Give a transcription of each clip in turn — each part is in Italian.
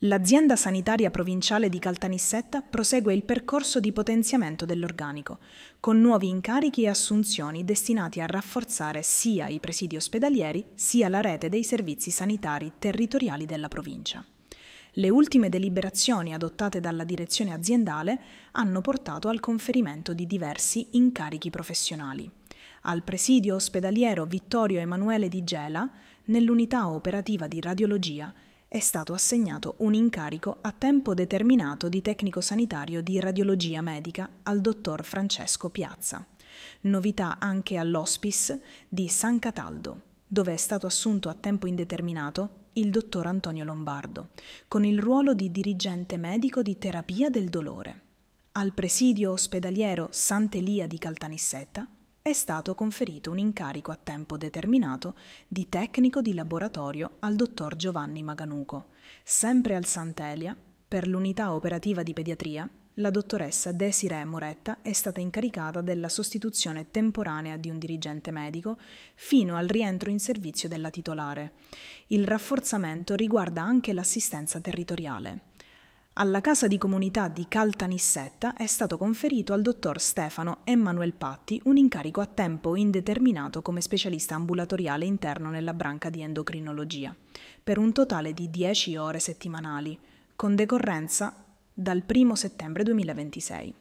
L'azienda sanitaria provinciale di Caltanissetta prosegue il percorso di potenziamento dell'organico, con nuovi incarichi e assunzioni destinati a rafforzare sia i presidi ospedalieri sia la rete dei servizi sanitari territoriali della provincia. Le ultime deliberazioni adottate dalla direzione aziendale hanno portato al conferimento di diversi incarichi professionali. Al presidio ospedaliero Vittorio Emanuele di Gela, nell'unità operativa di radiologia, è stato assegnato un incarico a tempo determinato di tecnico sanitario di radiologia medica al dottor Francesco Piazza. Novità anche all'hospice di San Cataldo, dove è stato assunto a tempo indeterminato il dottor Antonio Lombardo, con il ruolo di dirigente medico di terapia del dolore. Al presidio ospedaliero Sant'Elia di Caltanissetta è stato conferito un incarico a tempo determinato di tecnico di laboratorio al dottor Giovanni Maganuco. Sempre al Sant'Elia, per l'unità operativa di pediatria, la dottoressa Desiree Moretta è stata incaricata della sostituzione temporanea di un dirigente medico fino al rientro in servizio della titolare. Il rafforzamento riguarda anche l'assistenza territoriale. Alla Casa di Comunità di Caltanissetta è stato conferito al dottor Stefano Emanuel Patti un incarico a tempo indeterminato come specialista ambulatoriale interno nella branca di endocrinologia, per un totale di 10 ore settimanali, con decorrenza dal 1 settembre 2026.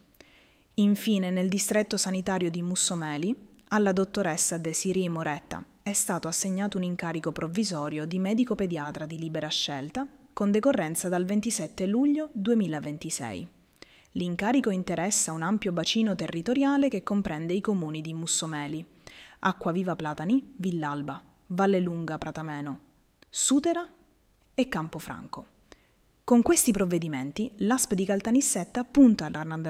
Infine, nel distretto sanitario di Mussomeli, alla dottoressa Desiree Moretta è stato assegnato un incarico provvisorio di medico pediatra di libera scelta con decorrenza dal 27 luglio 2026. L'incarico interessa un ampio bacino territoriale che comprende i comuni di Mussomeli, Acquaviva Platani, Villalba, Vallelunga Pratameno, Sutera e Campofranco. Con questi provvedimenti, l'ASP di Caltanissetta punta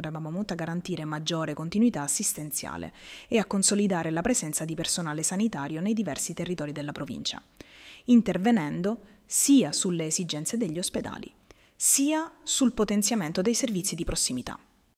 a garantire maggiore continuità assistenziale e a consolidare la presenza di personale sanitario nei diversi territori della provincia, intervenendo sia sulle esigenze degli ospedali, sia sul potenziamento dei servizi di prossimità.